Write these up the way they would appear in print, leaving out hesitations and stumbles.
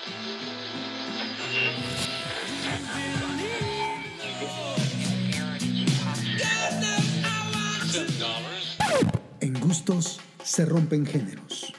En gustos se rompen géneros.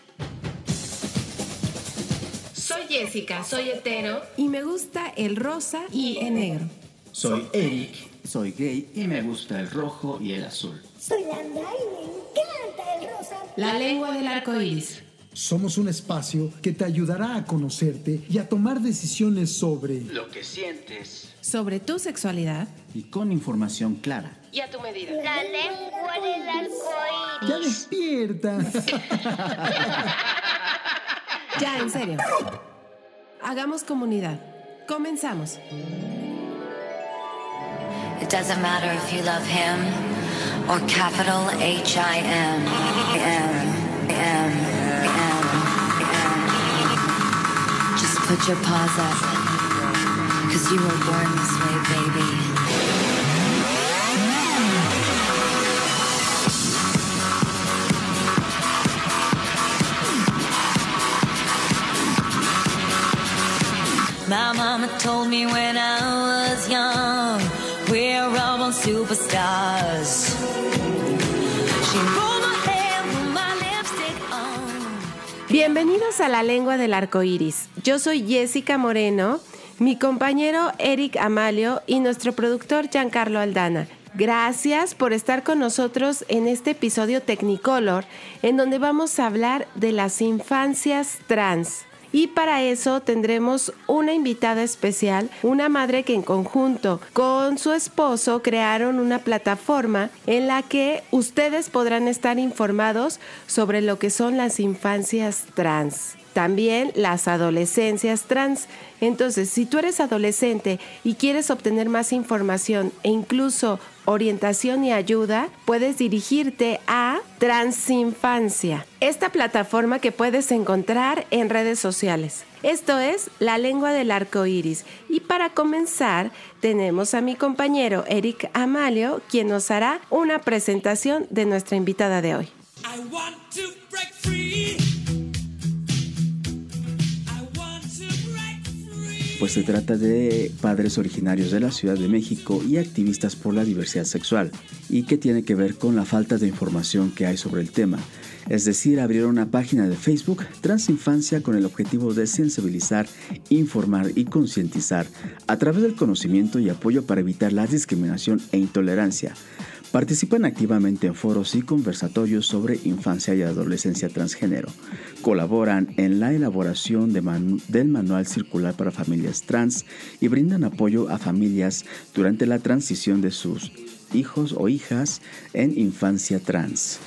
Soy Jessica, soy hetero y me gusta el rosa y el negro. Soy Eric, soy gay y me gusta el rojo y el azul. Soy Lambda y me encanta el rosa. La lengua del arco iris. Somos un espacio que te ayudará a conocerte y a tomar decisiones sobre lo que sientes sobre tu sexualidad y con información clara. Y a tu medida. La lengua del arco iris. ¡Ya despierta! Ya, en serio. Hagamos comunidad. Comenzamos. It doesn't matter if you love him or capital H-I-M. Just put your paws up, 'cause you were born this way, baby. My mama told me when I was young, we're all born superstars. She rolled my hair with my lipstick on. Bienvenidos a La Lengua del Arco Iris. Yo soy Jessica Moreno, mi compañero Eric Amalio y nuestro productor Giancarlo Aldana. Gracias por estar con nosotros en este episodio Technicolor, en donde vamos a hablar de las infancias trans. Y para eso tendremos una invitada especial, una madre que en conjunto con su esposo crearon una plataforma en la que ustedes podrán estar informados sobre lo que son las infancias trans. También las adolescencias trans. Entonces, si tú eres adolescente y quieres obtener más información e incluso orientación y ayuda, puedes dirigirte a Transinfancia, esta plataforma que puedes encontrar en redes sociales. Esto es La Lengua del Arco Iris. Y para comenzar, tenemos a mi compañero Eric Amalio, quien nos hará una presentación de nuestra invitada de hoy. I want to break free. Pues se trata de padres originarios de la Ciudad de México y activistas por la diversidad sexual, y que tiene que ver con la falta de información que hay sobre el tema. Es decir, abrieron una página de Facebook, Transinfancia, con el objetivo de sensibilizar, informar y concientizar a través del conocimiento y apoyo para evitar la discriminación e intolerancia. Participan activamente en foros y conversatorios sobre infancia y adolescencia transgénero. Colaboran en la elaboración del Manual Circular para Familias Trans y brindan apoyo a familias durante la transición de sus hijos o hijas en infancia trans.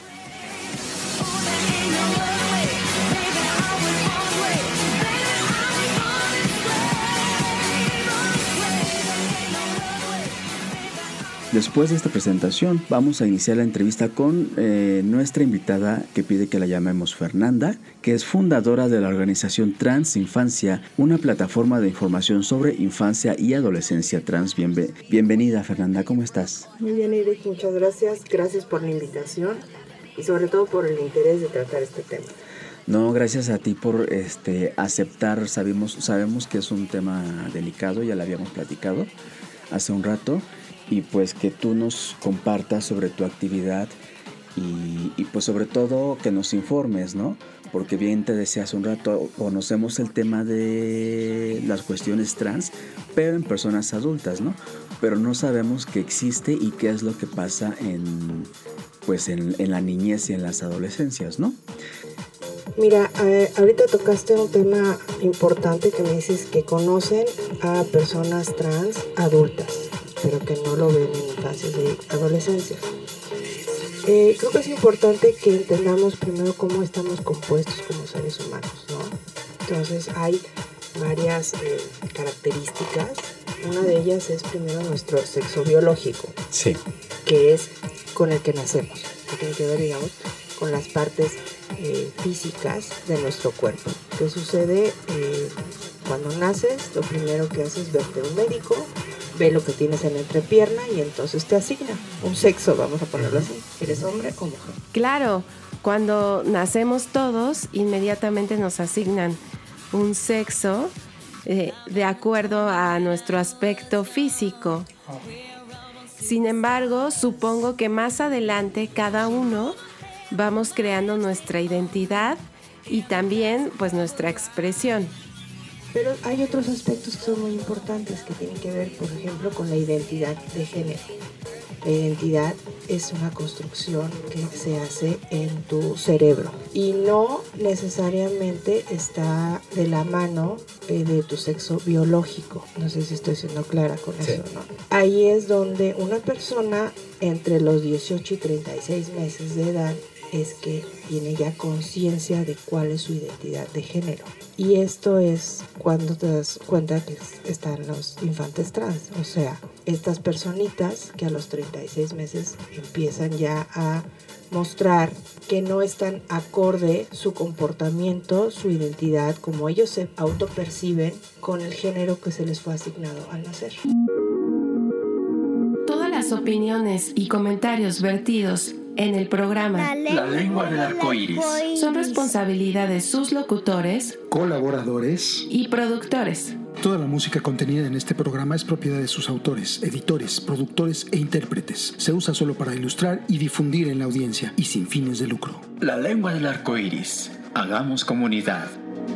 Después de esta presentación, vamos a iniciar la entrevista con nuestra invitada, que pide que la llamemos Fernanda, que es fundadora de la organización Transinfancia, una plataforma de información sobre infancia y adolescencia trans. Bienvenida, Fernanda, ¿cómo estás? Muy bien, Eric, muchas gracias. Gracias por la invitación y sobre todo por el interés de tratar este tema. No, gracias a ti por aceptar. Sabemos que es un tema delicado, ya lo habíamos platicado hace un rato. Y pues que tú nos compartas sobre tu actividad y pues sobre todo que nos informes, ¿no? Porque bien te decía hace un rato, conocemos el tema de las cuestiones trans, pero en personas adultas, ¿no? Pero no sabemos que existe y qué es lo que pasa en la niñez y en las adolescencias, ¿no? Mira, ahorita tocaste un tema importante que me dices que conocen a personas trans adultas, pero que no lo ven en infancias y adolescencia. Creo que es importante que entendamos primero cómo estamos compuestos como seres humanos, ¿no? Entonces hay varias características. Una de ellas es primero nuestro sexo biológico, sí, que es con el que nacemos, que tiene que ver, digamos, con las partes físicas de nuestro cuerpo. ¿Qué sucede? Cuando naces, lo primero que haces es verte a un médico, ve lo que tienes en la entrepierna y entonces te asigna un sexo, vamos a ponerlo así. ¿Eres hombre o mujer? Claro, cuando nacemos todos, inmediatamente nos asignan un sexo de acuerdo a nuestro aspecto físico. Sin embargo, supongo que más adelante cada uno vamos creando nuestra identidad y también pues nuestra expresión. Pero hay otros aspectos que son muy importantes que tienen que ver, por ejemplo, con la identidad de género. La identidad es una construcción que se hace en tu cerebro y no necesariamente está de la mano de tu sexo biológico. No sé si estoy siendo clara con eso, ¿no? Ahí es donde una persona entre los 18 y 36 meses de edad es que tiene ya conciencia de cuál es su identidad de género. Y esto es cuando te das cuenta que están los infantes trans, o sea, estas personitas que a los 36 meses empiezan ya a mostrar que no están acorde su comportamiento, su identidad, como ellos se autoperciben con el género que se les fue asignado al nacer. Todas las opiniones y comentarios vertidos en el programa La lengua del arco iris son responsabilidad de sus locutores, Colaboradores. y productores. Toda la música contenida en este programa es propiedad de sus autores, editores, productores e intérpretes. Se usa solo para ilustrar y difundir en la audiencia y sin fines de lucro. La lengua del arco iris. Hagamos comunidad.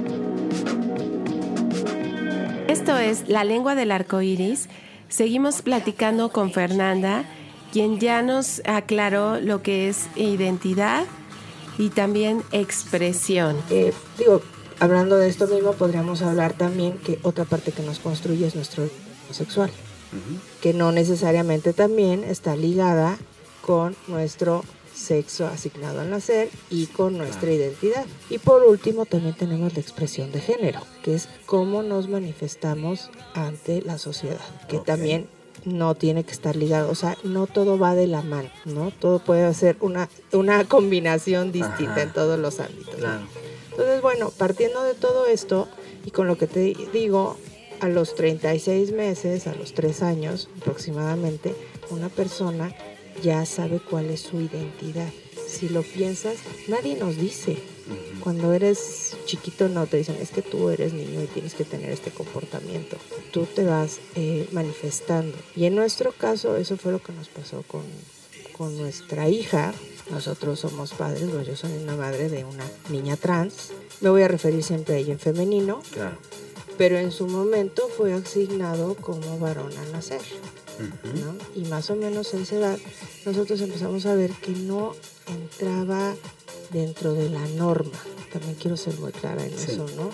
Esto es La Lengua del Arco Iris. Seguimos platicando con Fernanda, quien ya nos aclaró lo que es identidad y también expresión. Hablando de esto mismo, podríamos hablar también que otra parte que nos construye es nuestro sexual, que no necesariamente también está ligada con nuestro sexo asignado al nacer y con nuestra identidad. Y por último también tenemos la expresión de género, que es cómo nos manifestamos ante la sociedad, que también no tiene que estar ligado, o sea, no todo va de la mano, ¿no? Todo puede ser una combinación distinta en todos los ámbitos. Claro. Entonces, bueno, partiendo de todo esto y con lo que te digo, a los 36 meses, a los 3 años aproximadamente, una persona ya sabe cuál es su identidad. Si lo piensas, nadie nos dice. Cuando eres chiquito no te dicen, es que tú eres niño y tienes que tener este comportamiento. Tú te vas manifestando. Y en nuestro caso, eso fue lo que nos pasó con nuestra hija. Nosotros somos padres, yo soy una madre de una niña trans. Me voy a referir siempre a ella en femenino. Claro. Pero en su momento fue asignado como varón al nacer. ¿No? Y más o menos a esa edad nosotros empezamos a ver que no entraba dentro de la norma. También quiero ser muy clara en eso, ¿no?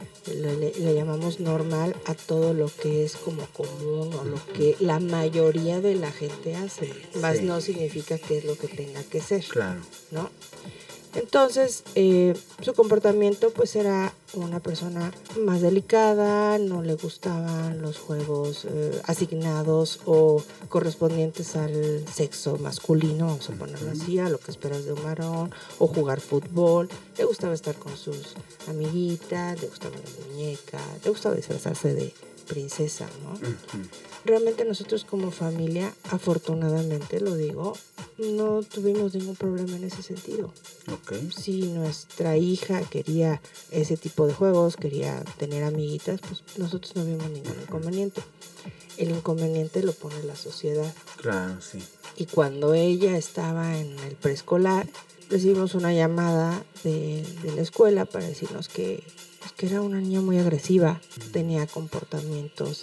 Le llamamos normal a todo lo que es como común o lo que la mayoría de la gente hace. Más no significa que es lo que tenga que ser. Claro. ¿No? Entonces, su comportamiento pues era una persona más delicada, no le gustaban los juegos asignados o correspondientes al sexo masculino, vamos a ponerlo así, a lo que esperas de un varón, o jugar fútbol. Le gustaba estar con sus amiguitas, le gustaba la muñeca, le gustaba disfrazarse de princesa, ¿no? Realmente nosotros como familia, afortunadamente lo digo, no tuvimos ningún problema en ese sentido. Si nuestra hija quería ese tipo de juegos, quería tener amiguitas, pues nosotros no vimos ningún inconveniente. El inconveniente lo pone la sociedad. Claro, sí. Y cuando ella estaba en el preescolar, recibimos una llamada de la escuela para decirnos que era una niña muy agresiva, tenía comportamientos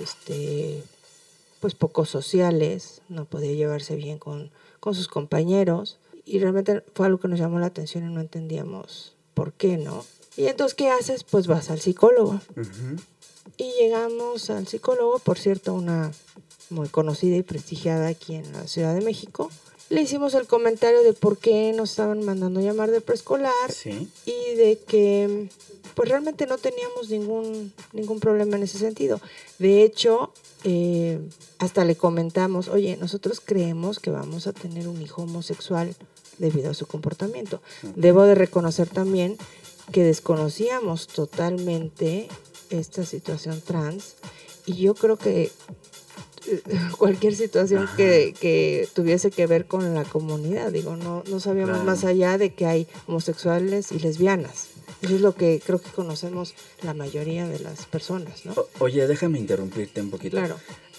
pues poco sociales, no podía llevarse bien con sus compañeros, y realmente fue algo que nos llamó la atención y no entendíamos por qué, ¿no? Y entonces, ¿qué haces? Pues vas al psicólogo. Y llegamos al psicólogo, por cierto, una muy conocida y prestigiada aquí en la Ciudad de México. Le hicimos el comentario de por qué nos estaban mandando llamar de preescolar, y de que pues realmente no teníamos ningún problema en ese sentido. De hecho, hasta le comentamos, oye, nosotros creemos que vamos a tener un hijo homosexual debido a su comportamiento. Debo de reconocer también que desconocíamos totalmente esta situación trans, y yo creo que cualquier situación que tuviese que ver con la comunidad, digo, no sabíamos más allá de que hay homosexuales y lesbianas. Eso es lo que creo que conocemos la mayoría de las personas, ¿no? Oye, déjame interrumpirte un poquito. Claro.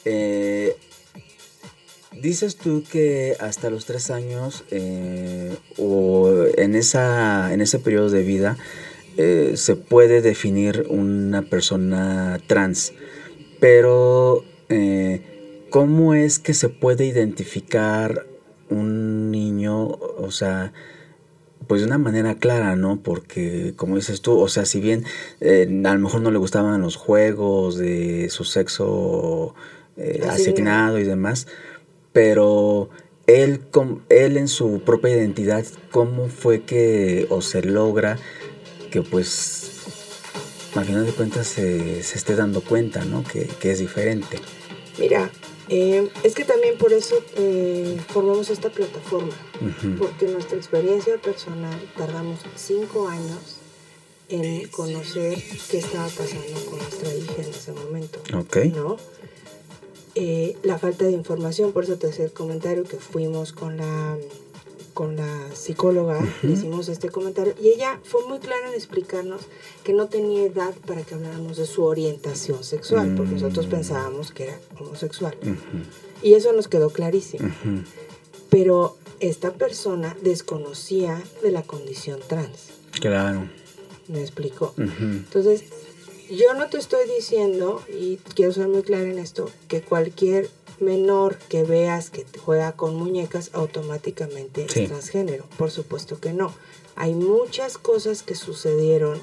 Dices tú que hasta los 3 años o en ese periodo de vida se puede definir una persona trans, pero ¿cómo es que se puede identificar un niño, o sea, pues de una manera clara, ¿no? Porque, como dices tú, o sea, si bien a lo mejor no le gustaban los juegos de su sexo asignado y demás, pero él en su propia identidad, ¿cómo fue que o se logra que pues al final de cuentas se esté dando cuenta, ¿no? Que es diferente? Mira, es que también por eso formamos esta plataforma, porque nuestra experiencia personal tardamos 5 años en conocer qué estaba pasando con nuestra hija en ese momento, ¿no? La falta de información, por eso te hacía el comentario que fuimos con la psicóloga, hicimos este comentario y ella fue muy clara en explicarnos que no tenía edad para que habláramos de su orientación sexual, porque nosotros pensábamos que era homosexual. Y eso nos quedó clarísimo. Pero esta persona desconocía de la condición trans. Claro. ¿Me explico? Entonces, yo no te estoy diciendo, y quiero ser muy clara en esto, que cualquier menor que veas que juega con muñecas automáticamente es transgénero. Por supuesto que no. Hay muchas cosas que sucedieron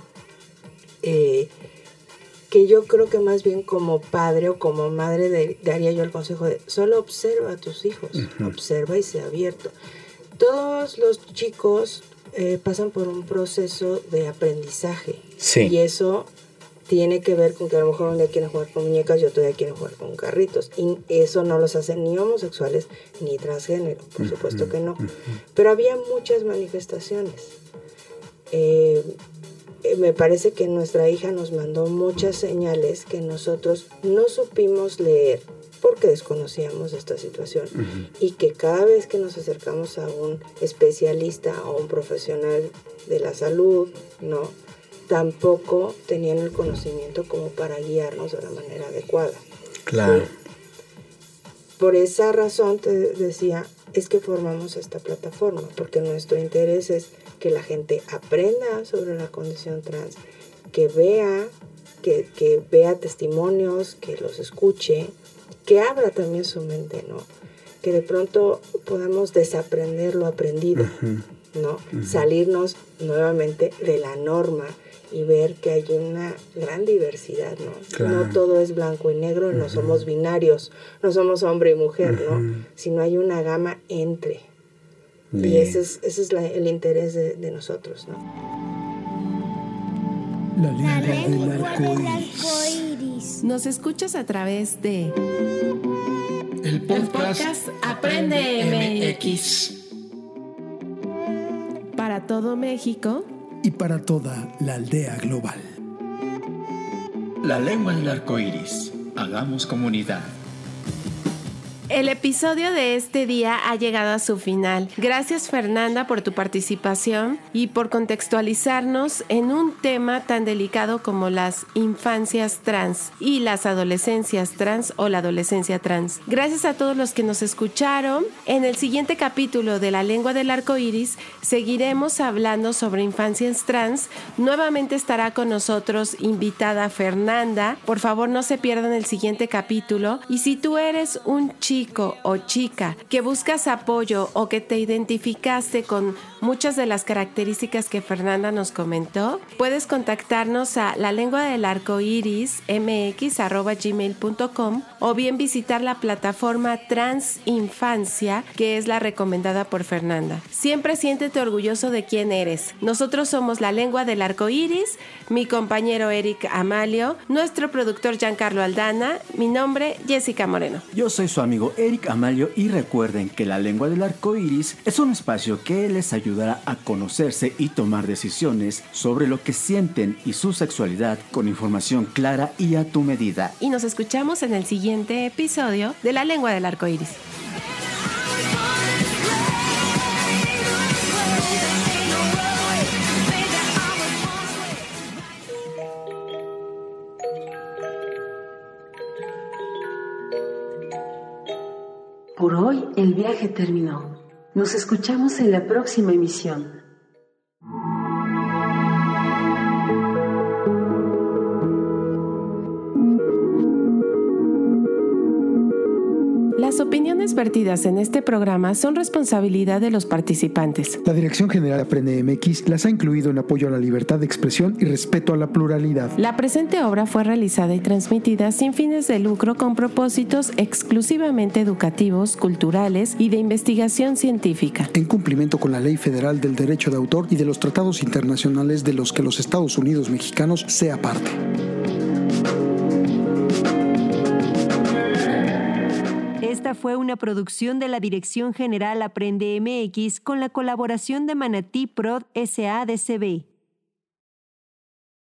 que yo creo que más bien como padre o como madre daría yo el consejo de solo observa a tus hijos, observa y sea abierto. Todos los chicos pasan por un proceso de aprendizaje y eso tiene que ver con que a lo mejor un día quieren jugar con muñecas y otro día quieren jugar con carritos. Y eso no los hace ni homosexuales ni transgénero, por supuesto que no. Pero había muchas manifestaciones. Me parece que nuestra hija nos mandó muchas señales que nosotros no supimos leer porque desconocíamos esta situación. Y que cada vez que nos acercamos a un especialista o un profesional de la salud, ¿no?, tampoco tenían el conocimiento como para guiarnos de la manera adecuada. Claro. ¿Sí? Por esa razón te decía, es que formamos esta plataforma, porque nuestro interés es que la gente aprenda sobre la condición trans, que vea testimonios, que los escuche, que abra también su mente, ¿no? Que de pronto podamos desaprender lo aprendido, ¿no? Salirnos nuevamente de la norma y ver que hay una gran diversidad, ¿no? Claro. No todo es blanco y negro, no somos binarios, no somos hombre y mujer, ¿no? Sino hay una gama entre. Bien. Y ese es el interés de nosotros, ¿no? La lengua del arcoíris. Nos escuchas a través de El podcast Aprende MX. Para todo México y para toda la aldea global. La lengua del arcoíris. Hagamos comunidad. El episodio de este día ha llegado a su final. Gracias, Fernanda, por tu participación y por contextualizarnos en un tema tan delicado como las infancias trans y las adolescencias trans o la adolescencia trans. Gracias a todos los que nos escucharon. En el siguiente capítulo de La lengua del arcoíris seguiremos hablando sobre infancias trans. Nuevamente estará con nosotros invitada Fernanda. Por favor, no se pierdan el siguiente capítulo. Y si tú eres un chico o chica que buscas apoyo o que te identificaste con muchas de las características que Fernanda nos comentó, puedes contactarnos a lalenguadelarcoirismx@gmail.com o bien visitar la plataforma Transinfancia, que es la recomendada por Fernanda. Siempre siéntete orgulloso de quién eres. Nosotros somos La Lengua del Arcoíris, mi compañero Eric Amalio, nuestro productor Giancarlo Aldana, mi nombre Jessica Moreno. Yo soy su amigo Eric Amalio y recuerden que La Lengua del Arcoíris es un espacio que les ayudará a conocerse y tomar decisiones sobre lo que sienten y su sexualidad con información clara y a tu medida. Y nos escuchamos en el siguiente episodio de La Lengua del Arcoíris. Por hoy el viaje terminó. Nos escuchamos en la próxima emisión. Las opiniones vertidas en este programa son responsabilidad de los participantes. La Dirección General Aprende MX las ha incluido en apoyo a la libertad de expresión y respeto a la pluralidad. La presente obra fue realizada y transmitida sin fines de lucro con propósitos exclusivamente educativos, culturales y de investigación científica. En cumplimiento con la Ley Federal del Derecho de Autor y de los tratados internacionales de los que los Estados Unidos mexicanos sea parte. Esta fue una producción de la Dirección General Aprende MX con la colaboración de Manatí Prod S.A.D.C.B.